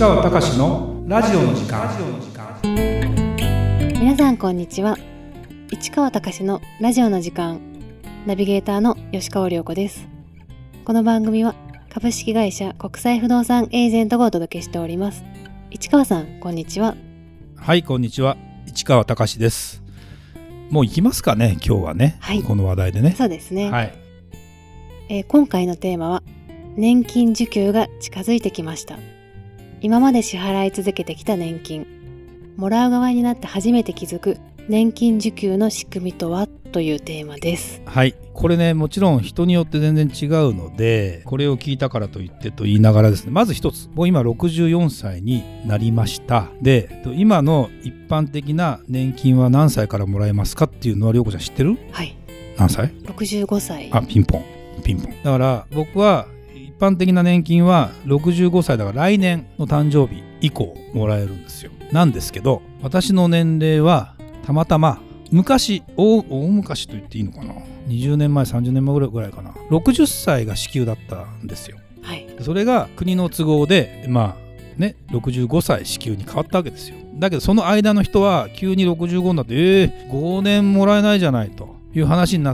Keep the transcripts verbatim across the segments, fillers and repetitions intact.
川隆のラジオの時間。 皆さんこんにちは。市川隆のラジオの時間、ナビゲーターの吉川亮子です。この番組は株式会社国際不動産エージェントがお届けしております。市川さんこんにちは。 はい、こんにちは。市川隆です。もう行きますかね、今日はね、はい、この話題でね。 そうですね、 はい。 えー、今回のテーマは年金受給が近づいてきました。今まで支払い続けてきた年金、もらう側になって初めて気づく年金受給の仕組みとはというテーマです。 はい、これね、もちろん人によって全然違うので、これを聞いたからといってと言いながらですね、まず一つ、もう今ろくじゅうよんさいになりました。で、今の一般的な年金は何歳からもらえますかっていうのは涼子ちゃん知ってる？ はい。 何歳？ ろくじゅうごさい。 あ、ピンポンピンポン。だから僕は一般的な年金はろくじゅうごさいだから来年の誕生日以降もらえるんですよ。なんですけど、私の年齢はたまたま昔、大, 大昔と言っていいのかな、にじゅうねんまえさんじゅうねんまえぐらいかな、ろくじゅっさいが支給だったんですよ。 はい。 それが国の都合でまあねろくじゅうごさい支給に変わったわけですよ。だけどその間の人は急にろくじゅうごになって、えー、ごねんもらえないじゃないという話になって、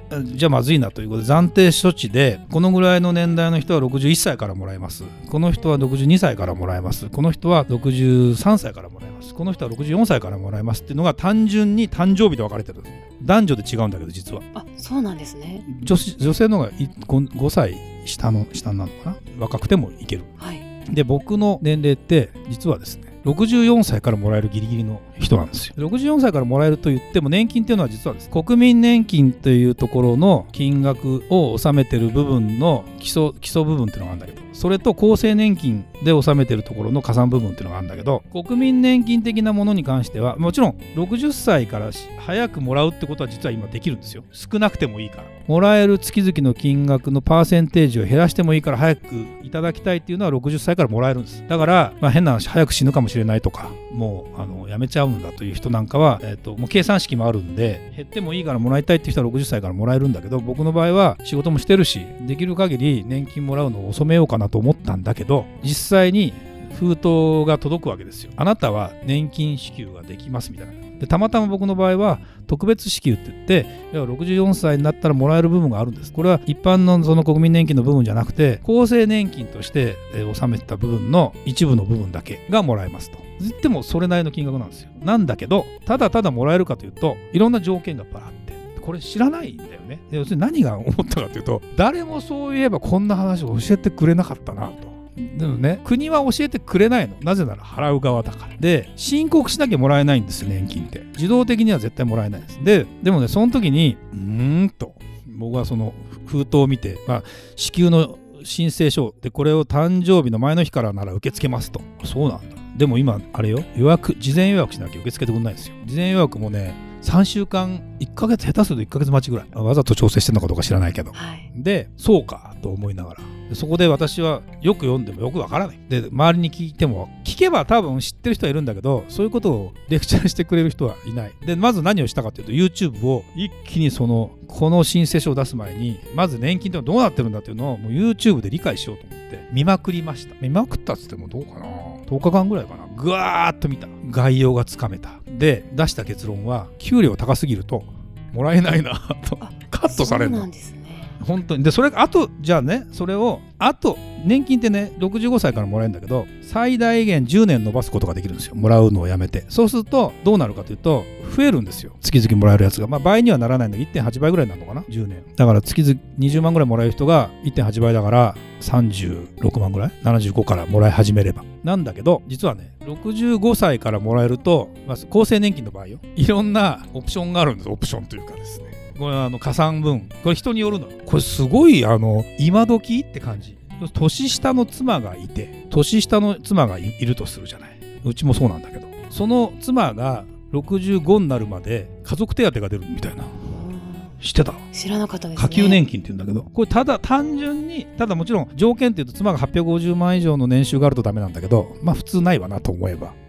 じゃあまずいなということで暫定処置で、このぐらいの年代の人はろくじゅういっさいからもらえます、この人はろくじゅうにさいからもらえます、この人はろくじゅうさんさいからもらえます、この人はろくじゅうよんさいからもらえますっていうのが単純に誕生日で分かれてる。男女で違うんだけど実は。 あ、そうなんですね。 女, 女性の方が 5, ごさい下の下なのかな、若くてもいける。 はい。 で、僕の年齢って実はですねろくじゅうよんさいからもらえるギリギリの人なんですよ。ろくじゅうよんさいからもらえると言っても、年金っていうのは実はです、国民年金というところの金額を納めてる部分の基礎、基礎部分っていうのがあるんだけど、それと厚生年金で納めてるところの加算部分っていうのがあるんだけど、国民年金的なものに関してはもちろんろくじゅっさいから早くもらうってことは実は今できるんですよ。少なくてもいいから、もらえる月々の金額のパーセンテージを減らしてもいいから早くいただきたいっていうのはろくじゅっさいからもらえるんです。だから、まあ、変な話、早く死ぬかもしれないとか、もうあのやめちゃうんだという人なんかは、えーと、もう計算式もあるんで、減ってもいいからもらいたいっていう人はろくじゅっさいからもらえるんだけど、僕の場合は仕事もしてるし、できる限り年金もらうのを遅めようかなと思ったんだけど、実際に封筒が届くわけですよ。あなたは年金支給ができますみたいな。で、たまたま僕の場合は特別支給って言って、いやろくじゅうよんさいになったらもらえる部分があるんです。これは一般のその国民年金の部分じゃなくて、厚生年金として納めた部分の一部の部分だけがもらえますと言っても、それなりの金額なんですよ。なんだけど、ただただもらえるかというと、いろんな条件がバーって、これ知らないんだよね。要するに何が思ったかというと、誰もそういえばこんな話を教えてくれなかったなと。でもね、国は教えてくれないの。なぜなら払う側だから。で、申告しなきゃもらえないんですよ、年金って。自動的には絶対もらえないです。で、でもね、その時にうーんと僕はその封筒を見て、まあ、支給の申請書で、これを誕生日の前の日からなら受け付けますと。そうなんだ。でも今あれよ、予約、事前予約しなきゃ受け付けてくれないんですよ。事前予約もね、さんしゅうかん、いっかげつ、下手するといっかげつ待ちぐらい。わざと調整してるのかどうか知らないけど、 はい、 で、そうかと思いながら、そこで私はよく読んでもよくわからない。で、周りに聞いても、聞けば多分知ってる人はいるんだけど、そういうことをレクチャーしてくれる人はいない。で、まず何をしたかというと、 YouTube を一気にそのこの申請書を出す前に、まず年金ってどうなってるんだっていうのをもう YouTube で理解しようと思って見まくりました。見まくったっつってもどうかな、とおかかんぐらいかな。ぐわーっと見た。概要がつかめた。で、出した結論は、給料高すぎるともらえないなとカットされるの。 そうなんですね。 本当に。で、それがあと、じゃあね、それをあと、年金ってねろくじゅうごさいからもらえるんだけど、最大限じゅうねん延ばすことができるんですよ。もらうのをやめて。そうするとどうなるかというと、増えるんですよ、月々もらえるやつが。まあ倍にはならないんだけど いってんはちばいぐらいになるのかな、じゅうねんだから月々にじゅうまんぐらいもらえる人が いってんはちばいだからさんじゅうろくまんぐらい、ななじゅうごからもらい始めればなんだけど、実はねろくじゅうごさいからもらえると、まず厚生年金の場合よ、いろんなオプションがあるんです。オプションというかですね、これはあの加算分、これ人によるの。これすごいあの今時って感じ。年下の妻がいて、年下の妻が い, いるとするじゃない。うちもそうなんだけど、その妻がろくじゅうごになるまで家族手当が出るみたいな。知ってた？ 知らなかったですね。 下級年金って言うんだけど、これただ単純に、ただもちろん条件っていうと、妻がはっぴゃくごじゅうまん以上の年収があるとダメなんだけど、まあ普通ないわなと思えば、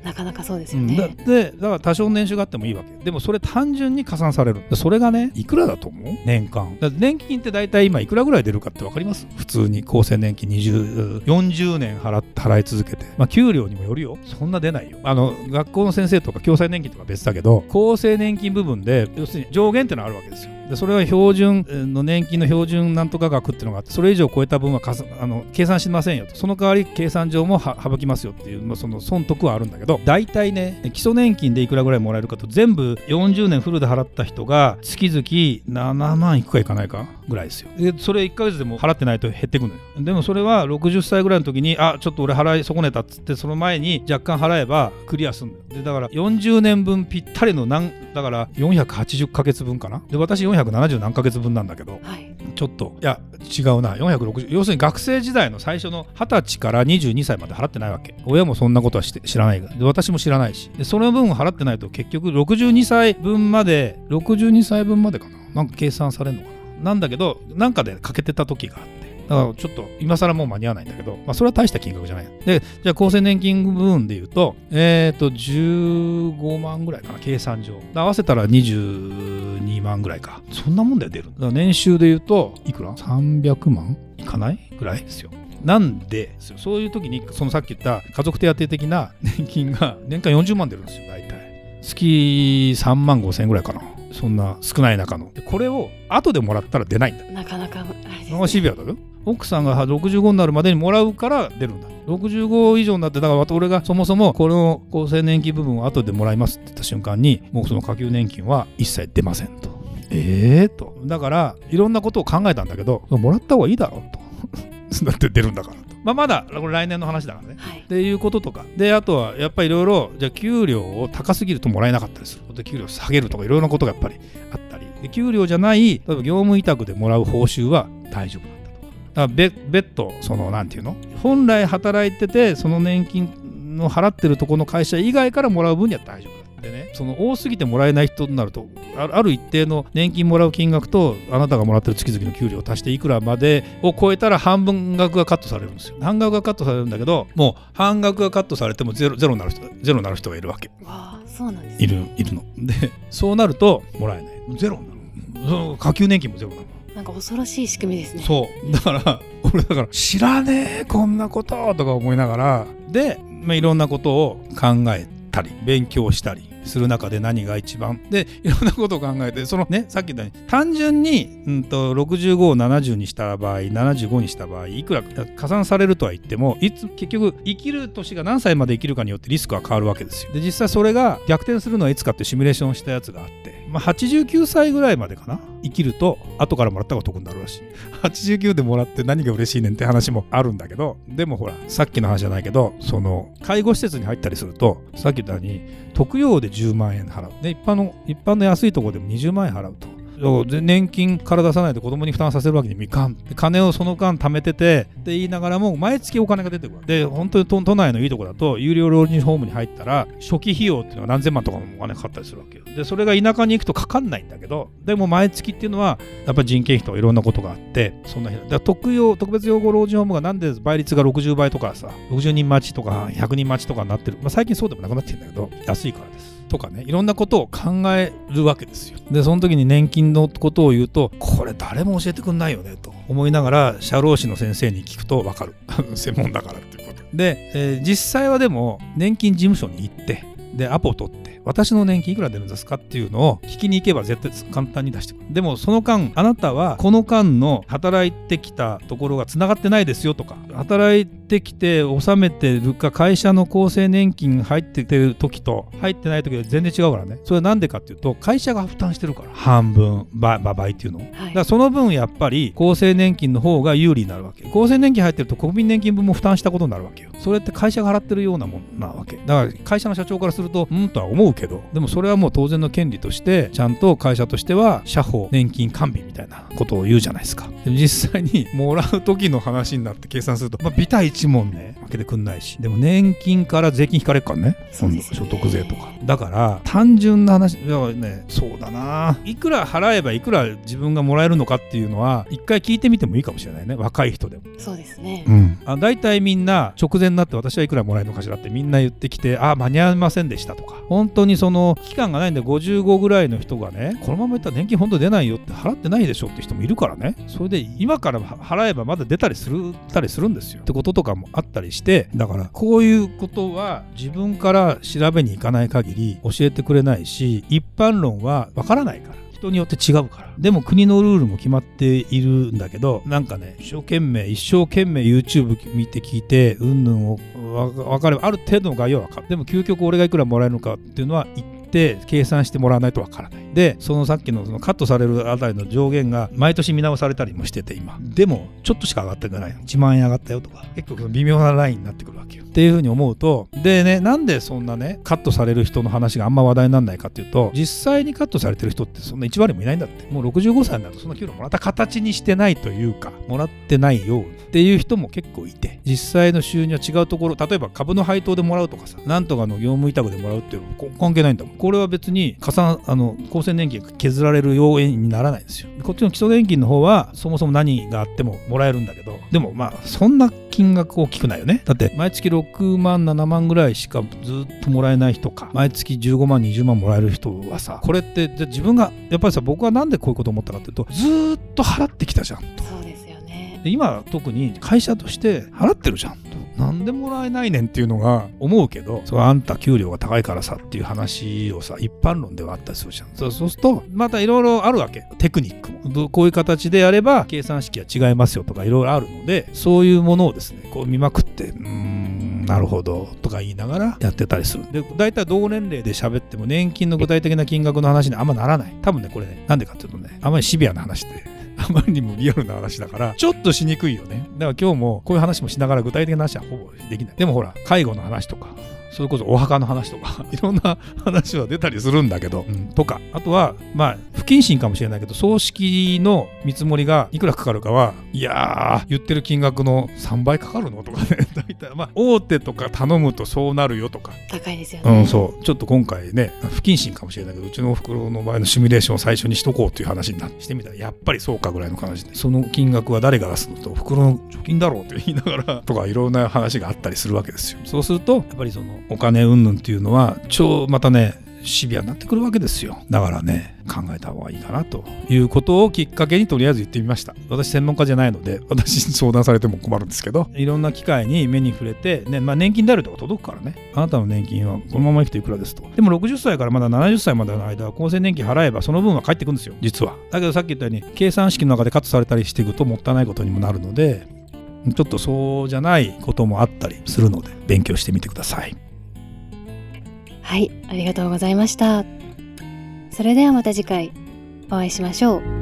なかなかそうですよね、 うん、だ, でだから多少年収があってもいいわけ。でもそれ単純に加算される。それがねいくらだと思う？年間だ年金って大体今いくらぐらい出るかって分かります？普通に厚生年金にじゅう、よんじゅうねん払って払い続けて、まあ給料にもよるよ。そんな出ないよ。あの学校の先生とか共済年金とか別だけど、厚生年金部分で要するに上限ってのがあるわけですよ。でそれは標準の年金の標準なんとか額っていうのがあって、それ以上超えた分はかすあの計算しませんよと。その代わり計算上もは省きますよっていう、まあ、その損得はあるんだけど、大体ね基礎年金でいくらぐらいもらえるかと、全部よんじゅうねんフルで払った人が月々ななまんいくかいかないかぐらいですよ。でそれいっかげつでも払ってないと減ってくのよ。でもそれはろくじゅっさいぐらいの時にあちょっと俺払い損ねたっつって、その前に若干払えばクリアするんだよ。でだからよんじゅうねんぶんぴったりのなんだからよんひゃくはちじゅっかげつぶんかな。で私よんひゃくななじゅうなんかげつぶんなんだけど、はい、ちょっといや違うなよんひゃくろくじゅう、要するに学生時代の最初のはたちからにじゅうにさいまで払ってないわけ。親もそんなことはして知らないからで、私も知らないし、でその分を払ってないと結局ろくじゅうにさいぶんまでろくじゅうにさいぶんまでかな、なんか計算されるのかな、なんだけどなんかで欠けてた時があって、だからちょっと今更もう間に合わないんだけど、まあ、それは大した金額じゃない。でじゃあ厚生年金部分でいうとえっ、ー、とじゅうごまんぐらいかな、計算上合わせたらにじゅうにまんぐらいか、そんなもんで出る。だから年収でいうといくらさんびゃくまんいかないぐらいですよ。なんでそういう時にそのさっき言った家族手当的な年金が年間よんじゅうまん出るんですよ。大体月さんまんごせんぐらいかな、そんな少ない中の。これを後でもらったら出ないんだ。 なかなかあれですね。シビアだよ。奥さんがろくじゅうごになるまでにもらうから出るんだ。ろくじゅうご以上になって、だから俺がそもそもこの厚生年金部分を後でもらいますって言った瞬間に、もうその下級年金は一切出ませんと。えーとだからいろんなことを考えたんだけど、もらった方がいいだろうとだって出るんだからと。まあ、まだこれ来年の話だからね、はい、っていうこととかで、あとはやっぱりいろいろじゃあ給料を高すぎるともらえなかったりする、で給料を下げるとかいろいろなことがやっぱりあったりで、給料じゃない例えば業務委託でもらう報酬は大丈夫だったとか、だから別途そのなんていうの本来働いててその年金の払ってるところの会社以外からもらう分には大丈夫だでね。その多すぎてもらえない人になると、ある一定の年金もらう金額とあなたがもらってる月々の給料を足していくらまでを超えたら半分額がカットされるんですよ。半額がカットされるんだけど、もう半額がカットされてもゼロ、ゼロになる人ゼロになる人がいるわけ。 わあ、そうなんですね。 いるいるので、そうなるともらえない、ゼロになる。その下級年金もゼロなの。 なんか恐ろしい仕組みですね。 そうだから俺だから知らねえこんなこととか思いながらで、まあ、いろんなことを考えたり勉強したりする中で何が一番でいろんなことを考えて、そのねさっき言ったように単純に、うん、とろくじゅうごをななじゅうにした場合ななじゅうごにした場合いくら加算されるとは言っても、いつ結局生きる年が何歳まで生きるかによってリスクは変わるわけですよ。で実際それが逆転するのはいつかってシミュレーションしたやつがあって、まあ、はちじゅうきゅうさいぐらいまでかな生きると後からもらった方が得になるらしい。はちじゅうきゅうでもらって何が嬉しいねんって話もあるんだけど、でもほらさっきの話じゃないけど、その介護施設に入ったりするとさっき言ったように特養でじゅうまんえん払うで、一般の一般の安いところでもにじゅうまんえん払うと。年金から出さないで子供に負担させるわけにもいかん。金をその間貯めててって言いながらも毎月お金が出てくる。で本当に 都, 都内のいいところだと有料老人ホームに入ったら初期費用っていうのは何千万とかもお金かかったりするわけよ。でそれが田舎に行くとかかんないんだけど、でも毎月っていうのはやっぱり人件費とかいろんなことがあって、そんなだから特養特別養護老人ホームがなんで倍率がろくじゅうばいとかさろくじゅうにん待ちとかひゃくにん待ちとかになってる、まあ、最近そうでもなくなってるんだけど安いからですとかね、いろんなことを考えるわけですよ。でその時に年金のことを言うとこれ誰も教えてくんないよねと思いながら社労士の先生に聞くと分かる専門だからっていうことで、えー、実際はでも年金事務所に行ってでアポを取って私の年金いくら出るんですかっていうのを聞きに行けば絶対簡単に出してくる。でもその間あなたはこの間の働いてきたところがつながってないですよとか、働いてきて納めてるか会社の厚生年金入っててる時と入ってない時で全然違うからね。それはなんでかっていうと会社が負担してるから、半分倍倍っていうの、はい、だからその分やっぱり厚生年金の方が有利になるわけ。厚生年金入ってると国民年金分も負担したことになるわけよ。それって会社が払ってるようなもんなわけだから、会社の社長からするとうんとは思うけど、でもそれはもう当然の権利としてちゃんと会社としては社保年金完備みたいなことを言うじゃないですか。でも実際にもらう時の話になって計算すると、まあ、ビタ一問ねけてくんないし、でも年金から税金引かれるからね、 そうですよね、 所得税とか。だから単純な話だからね、そうだないくら払えばいくら自分がもらえるのかっていうのは一回聞いてみてもいいかもしれないね、若い人でも。 そうですね、 うん、あ大体みんな直前になって私はいくらもらえるのかしらってみんな言ってきて、あ間に合いませんでしたとか、本当にその期間がないんでごじゅうごぐらいの人がね、このままいったら年金本当出ないよって払ってないでしょって人もいるからね、それで今から払えばまだ出たりするたりするんですよってこととかもあったりして、だからこういうことは自分から調べに行かない限り教えてくれないし、一般論はわからないから、人によって違うから。でも国のルールも決まっているんだけど、なんかね、一生懸命一生懸命 YouTube 見て聞いてうんぬんを分かればある程度の概要は分かる。でも究極俺がいくらもらえるのかっていうのは言って計算してもらわないと分からない。でそのさっき の, そのカットされるあたりの上限が毎年見直されたりもしてて、今でもちょっとしか上がっていかない、いちまん円上がったよとか、結構微妙なラインになってくるわけよっていうふうに思うと、でね、なんでそんなねカットされる人の話があんま話題にならないかっていうと、実際にカットされてる人ってそんないち割もいないんだって。もうろくじゅうごさいになるとそんな給料もらった形にしてないというか、もらってないよっていう人も結構いて、実際の収入は違うところ、例えば株の配当でもらうとかさ、なんとかの業務委託でもらうっていうのは関係ないんだもん。これは別に加算あの厚生年金が削られる要因にならないんですよ。こっちの基礎年金の方はそもそも何があってももらえるんだけど、でもまあそんな金額大きくないよね。だって毎月ろくまんななまんぐらいしかずっともらえない人か、毎月じゅうごまんにじゅうまんもらえる人はさ、これってじゃ自分がやっぱりさ、僕はなんでこういうこと思ったかっていうと、ずっと払ってきたじゃんと。 そうですよね。 で今特に会社として払ってるじゃんと、なんでもらえないねんっていうのが思うけど、それあんた給料が高いからさっていう話をさ、一般論ではあったりするじゃん。そうそうするとまたいろいろあるわけ、テクニックも。こういう形でやれば計算式は違いますよとかいろいろあるので、そういうものをですねこう見まくって、うーんなるほどとか言いながらやってたりする。で大体同年齢で喋っても年金の具体的な金額の話にあんまならない。多分ねこれね、なんでかっていうとね、あんまりシビアな話であまりにもリアルな話だからちょっとしにくいよね。だから今日もこういう話もしながら具体的な話はほぼできない。でもほら介護の話とか、それこそお墓の話とかいろんな話は出たりするんだけど、うん、とかあとはまあ不謹慎かもしれないけど、葬式の見積もりがいくらかかるかは、いやー言ってる金額のさんばいかかるのとかね大体まあ大手とか頼むとそうなるよとか、 高いですよね。 うん、そうちょっと今回ね不謹慎かもしれないけど、うちのおふくろの場合のシミュレーションを最初にしとこうという話になってしてみたら、やっぱりそうかぐらいの話で、その金額は誰が出すのとおふくろの貯金だろうって言いながらとかいろんな話があったりするわけですよ。そうするとやっぱりそのお金云々っていうのは超またねシビアになってくるわけですよ。だからね考えた方がいいかなということをきっかけにとりあえず言ってみました。私専門家じゃないので私に相談されても困るんですけど、いろんな機会に目に触れて、ねまあ、年金であるとか届くからね、あなたの年金はこのまま生きていくらですと。でもろくじゅっさいからまだななじゅっさいまでの間は厚生年金払えばその分は返ってくるんですよ実は。だけどさっき言ったように計算式の中でカットされたりしていくともったいないことにもなるので、ちょっとそうじゃないこともあったりするので勉強してみてください。 はい、ありがとうございました。それではまた次回お会いしましょう。